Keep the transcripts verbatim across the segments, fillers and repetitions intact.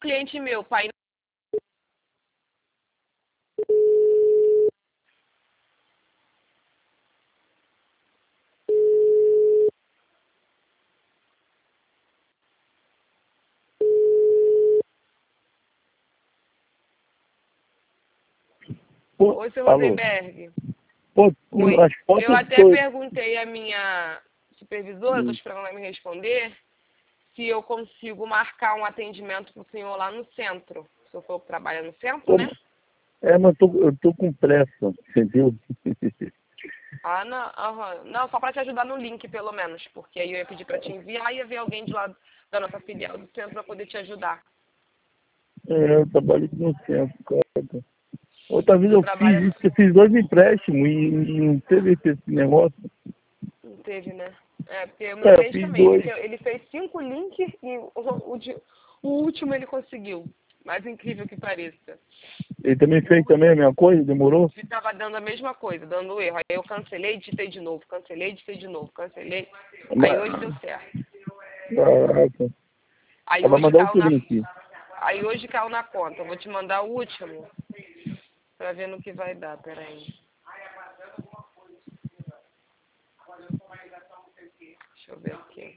Cliente meu, pai. Pô, Oi, seu alô. Rosenberg. Pô, Oi. as fotos Eu até tô... perguntei à minha supervisora, estou Hum. esperando ela me responder, se eu consigo marcar um atendimento para o senhor lá no centro. O senhor falou que trabalha no centro, Pô, né? é, mas tô, eu tô com pressa, entendeu? Ah, não, aham. Não, só para te ajudar no link, pelo menos, porque aí eu ia pedir para te enviar e ia ver alguém de lá da nossa filial do centro para poder te ajudar. É, eu trabalho aqui no centro, cara. Outra vez Você eu trabalha fiz isso, eu fiz dois empréstimos e, e não teve esse, esse negócio. Não teve, né? É, porque o meu É, eu cliente fiz também, ele, dois. te- ele fez cinco links e o, o, de- o último ele conseguiu. Mais incrível que pareça. Ele também O fez também a mesma coisa, demorou? estava dando a mesma coisa, dando erro. Aí eu cancelei, digitei de novo, cancelei, digitei de novo, cancelei. Aí hoje deu Mas, certo. caraca. Aí Ela vai hoje mandar caiu outro na, link. aí hoje caiu na conta. Eu vou te mandar o último pra ver no que vai dar. Peraí. Deixa eu ver aqui.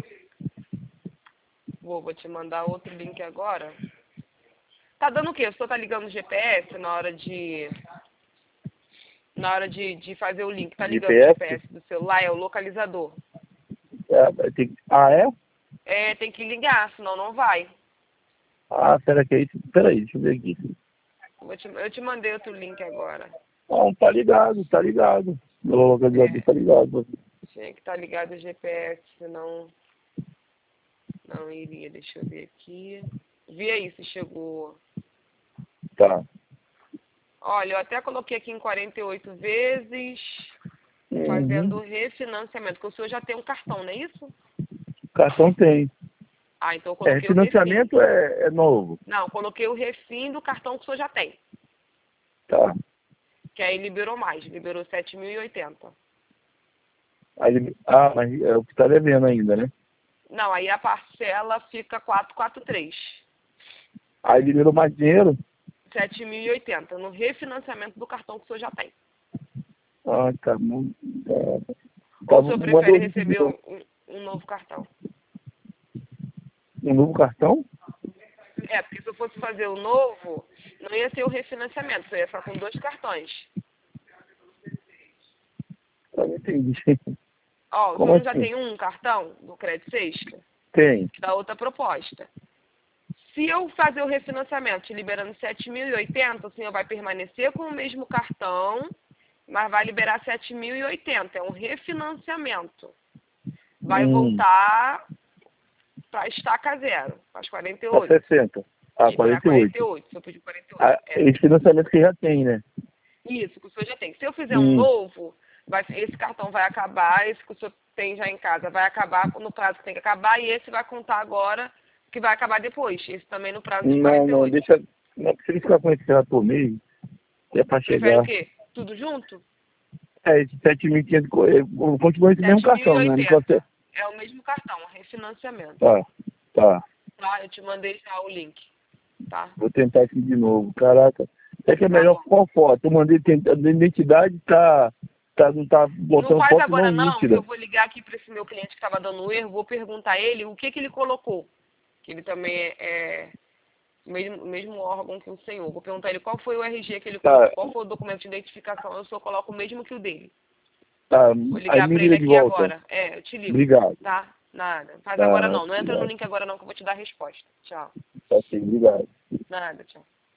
Vou, vou te mandar outro link agora. Tá dando o quê? O senhor tá ligando o G P S na hora de. Na hora de, de fazer o link. Tá ligando o G P S? G P S do celular? É o localizador. É, vai ter que- ah, é? É, tem que ligar, senão não vai. Ah, será que é isso? Peraí, deixa eu ver aqui. Vou te, eu te mandei outro link agora. Não, tá ligado, tá ligado. O localizador É, tá ligado. tinha que estar ligado o G P S, senão não iria. Deixa eu ver aqui. Vi aí se chegou. Tá. Olha, eu até coloquei aqui em quarenta e oito vezes, Uhum. fazendo refinanciamento, porque o senhor já tem um cartão, não é isso? Cartão tem. Ah, então eu É, coloquei o refim. financiamento é, é novo. Não, eu coloquei o refim do cartão que o senhor já tem. Tá. Que aí liberou mais, liberou sete mil e oitenta. Aí ele, ah, mas é o que tá devendo ainda, né? Não, aí a parcela fica quatrocentos e quarenta e três. Aí liberou mais dinheiro. sete mil e oitenta no refinanciamento do cartão que o senhor já tem. Ah, tá. Mu- é, Ou tá o senhor mandou prefere o link de receber novo. um, um novo cartão? Um novo cartão? É, porque se eu fosse fazer o novo, não ia ser o refinanciamento, você ia ficar com dois cartões. Eu não entendi. Ó, o Como senhor não já assim? tem um cartão do Crédito Sexta? Tem. Da outra proposta. Se eu fazer o refinanciamento te liberando sete mil e oitenta, o senhor vai permanecer com o mesmo cartão, mas vai liberar sete mil e oitenta. É um refinanciamento. Vai Hum, voltar para estaca zero, para as quarenta e tá oito. sessenta. Ah, E para quarenta e oito. quarenta e oito, se eu pedir quarenta e oito. Ah, É. esse financiamento que já tem, né? Isso, que o senhor já tem. Se eu fizer um Hum. novo, vai, esse cartão vai acabar, esse que o senhor tem já em casa vai acabar no prazo que tem que acabar, e esse vai contar agora, que vai acabar depois. Esse também no prazo de Não, quarenta e não, oito. deixa. Não, se ele ficar com esse já por mês, é para Prefere o chegar. quê? Tudo junto? É, esse sete mil e quinhentos, co- é, continua esse mesmo sete mil e cartão, né? Não consegue. oitenta. É o mesmo cartão, refinanciamento. Tá, tá. Tá? Eu te mandei já o link. Tá? Vou tentar aqui de novo. Caraca. É que é Tá melhor bom. qual foto? Eu mandei tentar. A identidade tá, tá. Não tá Não botando faz foto não agora não, que eu nítida. vou ligar aqui para esse meu cliente que estava dando erro, vou perguntar a ele o que, que ele colocou. Que ele também é, é o mesmo, o mesmo órgão que o senhor. Vou perguntar a ele qual foi o R G que ele colocou, Tá, qual foi o documento de identificação. Eu só coloco o mesmo que o dele. tá. Vou Aí ligar me para ele liga de aqui volta. agora. É, eu te ligo. Obrigado. Tá? Nada. Faz agora Tá, não. Não entra no obrigado. link agora não que eu vou te dar a resposta. Tchau. Tá sim, obrigado. Nada, tchau.